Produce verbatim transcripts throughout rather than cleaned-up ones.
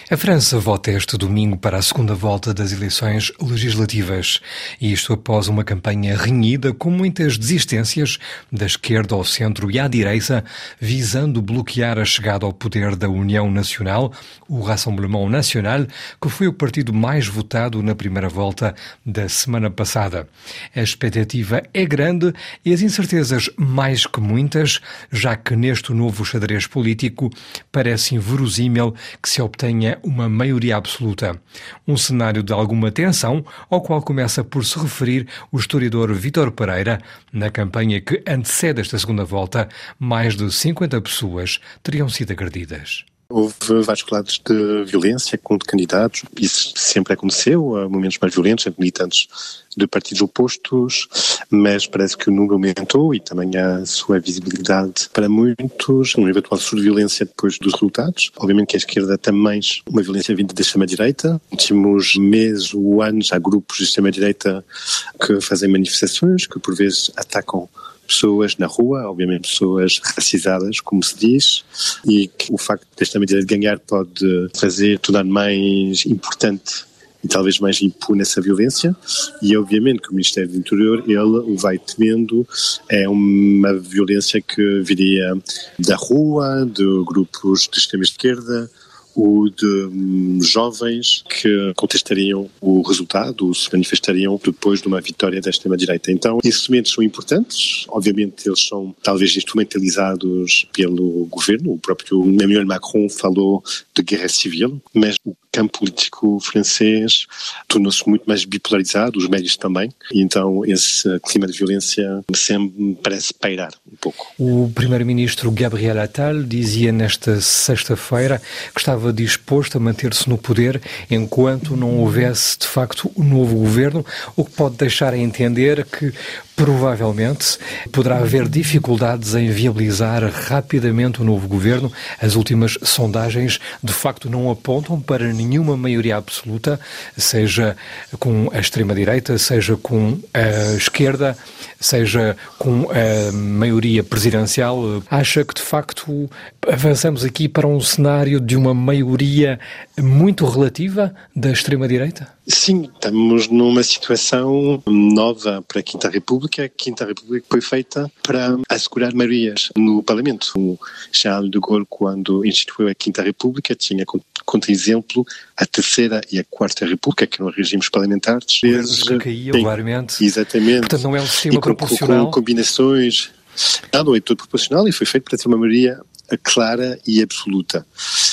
A França vota este domingo para a segunda volta das eleições legislativas. Isto após uma campanha renhida com muitas desistências da esquerda ao centro e à direita, visando bloquear a chegada ao poder da União Nacional, o Rassemblement National, que foi o partido mais votado na primeira volta da semana passada. A expectativa é grande e as incertezas mais que muitas, já que neste novo xadrez político parece inverosímil que se obtenha uma maioria absoluta. Um cenário de alguma tensão, ao qual começa por se referir o historiador Vítor Pereira. Na campanha que antecede esta segunda volta, mais de cinquenta pessoas teriam sido agredidas. Houve vários casos de violência contra candidatos. Isso sempre aconteceu, há momentos mais violentos entre militantes de partidos opostos, mas parece que o número aumentou e também a sua visibilidade para muitos, um eventual surto de violência depois dos resultados. Obviamente que a esquerda tem mais uma violência vinda da extrema-direita. Nos últimos meses ou anos há grupos de extrema-direita que fazem manifestações, que por vezes atacam pessoas na rua, obviamente pessoas racizadas, como se diz, e que o facto desta medida de ganhar pode fazer tornar mais importante e talvez mais impune essa violência, e obviamente que o Ministério do Interior, ele o vai temendo, é uma violência que viria da rua, de grupos de extrema-esquerda, ou de um, jovens que contestariam o resultado, ou se manifestariam depois de uma vitória da extrema-direita. Então, esses momentos são importantes, obviamente eles são talvez instrumentalizados pelo governo, o próprio Emmanuel Macron falou de guerra civil, mas o campo político francês tornou-se muito mais bipolarizado, os médios também, e então esse clima de violência sempre parece pairar um pouco. O primeiro-ministro Gabriel Attal dizia nesta sexta-feira que estava disposto a manter-se no poder enquanto não houvesse de facto um novo governo, o que pode deixar a entender que provavelmente poderá haver dificuldades em viabilizar rapidamente o novo governo. As últimas sondagens de facto não apontam para nenhuma maioria absoluta, seja com a extrema-direita, seja com a esquerda, seja com a maioria presidencial. Acha que de facto avançamos aqui para um cenário de uma maioria muito relativa da extrema-direita? Sim, estamos numa situação nova para a Quinta República. A Quinta República foi feita para assegurar maiorias no Parlamento. O Charles de Gaulle, quando instituiu a Quinta República, tinha contra exemplo a Terceira e a Quarta República, que eram regimes parlamentares. Vezes que caíam, claramente. Exatamente. Portanto, não é um sistema e com, proporcional? Com combinações... Não, não é todo proporcional e foi feito para ter uma maioria clara e absoluta.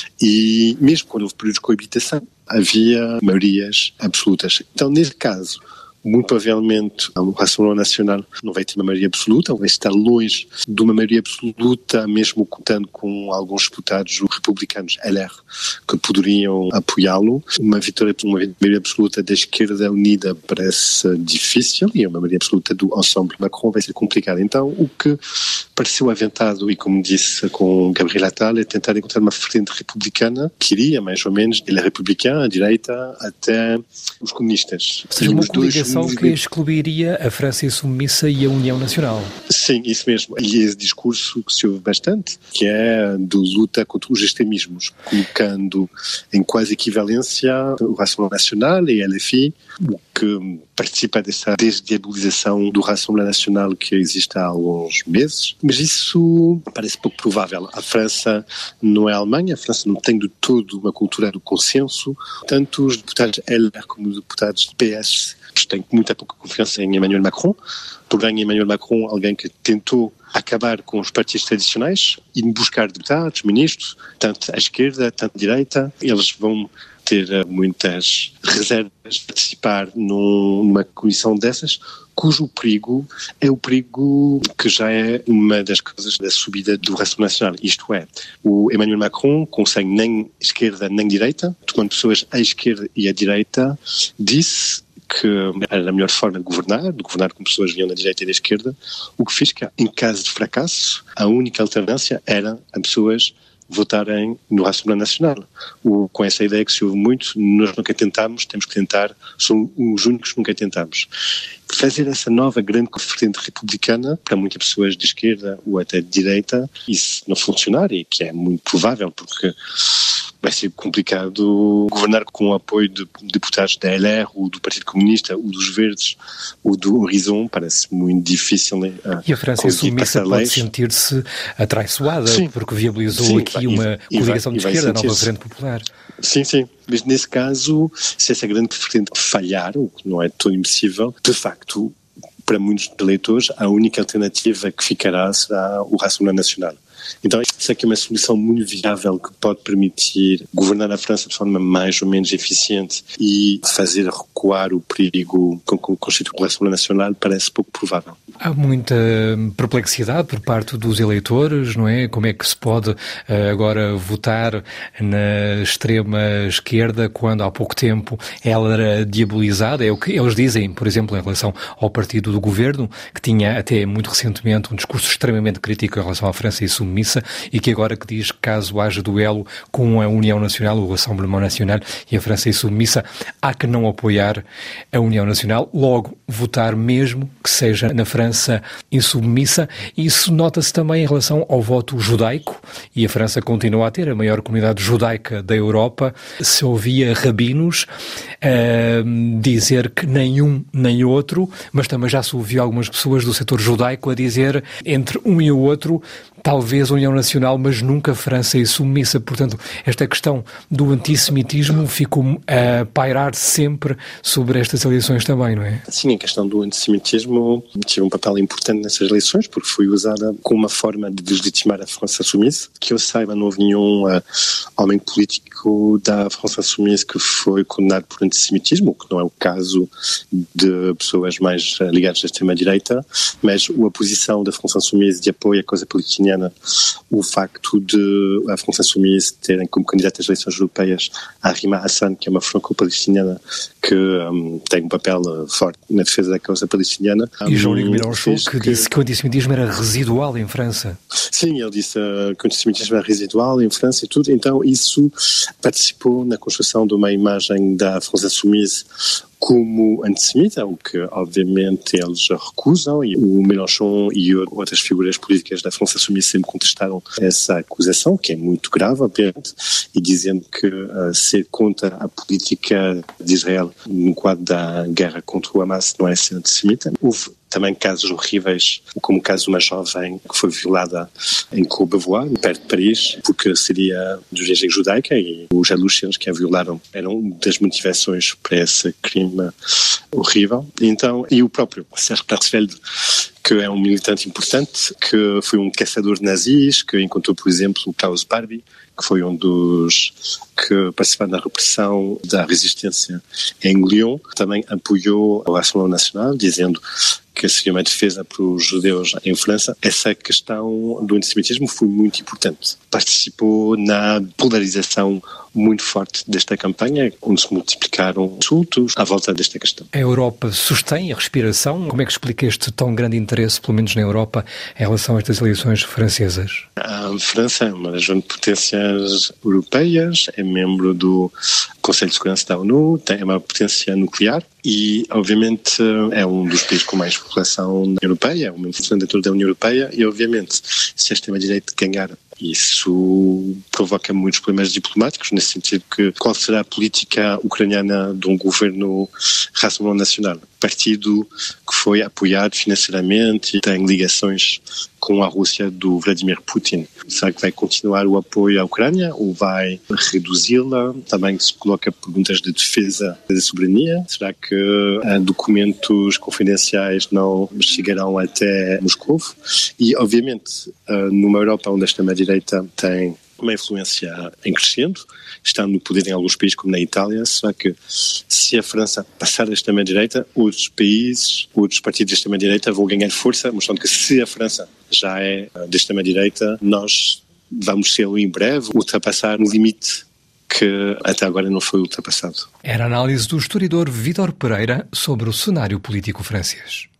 E mesmo quando houve períodos de coabitação, havia maiorias absolutas. Então, nesse caso, muito provavelmente o Rassemblement National não vai ter uma maioria absoluta, vai estar longe de uma maioria absoluta, mesmo contando com alguns deputados republicanos, L R, que poderiam apoiá-lo. Uma vitória de uma maioria absoluta da esquerda unida parece difícil e uma maioria absoluta do ensemble Macron vai ser complicada. Então, o que pareceu aventado, e como disse com Gabriel Attal, é tentar encontrar uma frente republicana que iria mais ou menos de la republicana, a direita, até os comunistas. Ou seja, uma coligação que excluiria a França Insubmissa e a União Nacional. Sim, isso mesmo. E esse discurso que se ouve bastante, que é de luta contra os extremismos, colocando em quase equivalência o Rassemblement National e a L F I, o que participa dessa desdiabolização do Rassemblement National que existe há alguns meses. Mas isso parece pouco provável. A França não é a Alemanha, a França não tem de todo uma cultura do consenso. Tanto os deputados L R como os deputados do P S têm muita pouca confiança em Emmanuel Macron. Porém, Emmanuel Macron, alguém que tentou acabar com os partidos tradicionais e buscar deputados, ministros, tanto à esquerda, tanto à direita, eles vão ter muitas reservas de participar numa comissão dessas, cujo perigo é o perigo que já é uma das causas da subida do Rassemblement Nacional. Isto é, o Emmanuel Macron consegue nem esquerda nem direita, tomando pessoas à esquerda e à direita, disse que era a melhor forma de governar, de governar com pessoas que vinham da direita e da esquerda, o que fez que, em caso de fracasso, a única alternância era a pessoas votarem no Rassemblement National. O, com essa ideia que se ouve muito, nós nunca tentámos, temos que tentar, somos os únicos que nunca tentámos. Fazer essa nova grande frente republicana, para muitas pessoas de esquerda ou até de direita, isso não funcionar, e que é muito provável, porque vai ser complicado governar com o apoio de deputados da L R, ou do Partido Comunista, ou dos Verdes, ou do Horizon. Parece muito difícil. Né, e a França insubmissa pode sentir-se atraiçoada, sim, porque viabilizou sim, aqui uma e, coligação e vai, de esquerda, a Nova Frente Popular. Sim, sim. Mas nesse caso, se essa grande frente falhar, o que não é tão impossível, de facto, para muitos eleitores, a única alternativa que ficará será o Rassemblement National. Então, isso aqui é uma solução muito viável que pode permitir governar a França de forma mais ou menos eficiente e fazer recuar o perigo com que constitui o Rassemblement National parece pouco provável. Há muita perplexidade por parte dos eleitores, não é? Como é que se pode agora votar na extrema esquerda quando há pouco tempo ela era diabolizada? É o que eles dizem, por exemplo, em relação ao partido do governo, que tinha até muito recentemente um discurso extremamente crítico em relação à França e submissa, e que agora que diz que caso haja duelo com a União Nacional, o Rassemblement National e a França submissa, há que não apoiar a União Nacional, logo votar mesmo que seja na França insubmissa. Isso nota-se também em relação ao voto judaico, e a França continua a ter a maior comunidade judaica da Europa. Se ouvia rabinos uh, dizer que nem um nem outro, mas também já se ouviu algumas pessoas do setor judaico a dizer entre um e o outro, talvez a União Nacional, mas nunca a França insubmissa. Portanto, esta questão do antissemitismo ficou a pairar sempre sobre estas eleições também, não é? Sim, a questão do antissemitismo tinha um papel importante nessas eleições, porque foi usada como uma forma de deslegitimar a França Insoumise. Que eu saiba, não houve nenhum uh, homem político da França Insoumise que foi condenado por antissemitismo, o que não é o caso de pessoas mais uh, ligadas à extrema-direita, mas a posição da França Insoumise de apoio à causa palestiniana, o facto de a França Insoumise terem como candidata às eleições europeias a Rima Hassan, que é uma franco-palestiniana que um, tem um papel uh, forte na defesa da causa palestiniana. E Jean-Luc Mélenchon, que, que disse que o antissemitismo era residual em França. Sim, ele disse uh, que o antissemitismo era residual em França e tudo. Então isso participou na construção de uma imagem da França Insoumise como antissemita, o que obviamente eles recusam, e o Mélenchon e outras figuras políticas da França Insoumise sempre contestaram essa acusação, que é muito grave, obviamente, e dizendo que uh, ser contra a política de Israel no quadro da guerra contra o Hamas não é ser antissemita. Houve também casos horríveis, como o caso de uma jovem que foi violada em Courbevoie, perto de Paris, porque seria de origem judaica, e os Jalusians que a violaram eram uma das motivações para esse crime horrível. Então, e o próprio Serge Klarsfeld, que é um militante importante, que foi um caçador de nazis, que encontrou, por exemplo, o Klaus Barbie, que foi um dos que participaram na repressão da resistência em Lyon, também apoiou o Rassemblement National, dizendo que seria uma defesa para os judeus em França. Essa questão do antissemitismo foi muito importante. Participou na polarização muito forte desta campanha, onde se multiplicaram insultos à volta desta questão. A Europa sustém a respiração? Como é que explica este tão grande interesse, pelo menos na Europa, em relação a estas eleições francesas? A França é uma das grandes potências europeias, é membro do Conselho de Segurança da ONU, tem uma potência nuclear e, obviamente, é um dos países com mais população na Europeia, é um membro fundador da União Europeia e, obviamente, se a extrema-direita ganhar, isso provoca muitos problemas diplomáticos, nesse sentido que qual será a política ucraniana de um governo Rassemblement National? Partido que foi apoiado financeiramente e tem ligações com a Rússia do Vladimir Putin. Será que vai continuar o apoio à Ucrânia ou vai reduzi-la? Também se coloca perguntas de defesa da soberania. Será que uh, documentos confidenciais não chegarão até Moscou? E, obviamente, uh, numa Europa onde a extrema-direita tem uma influência em crescendo, está no poder em alguns países como na Itália, será que se a França passar da extrema-direita, outros países, outros partidos da extrema-direita vão ganhar força, mostrando que se a França já é da extrema-direita, nós vamos ser em breve ultrapassar um limite que até agora não foi ultrapassado. Era a análise do historiador Vítor Pereira sobre o cenário político francês.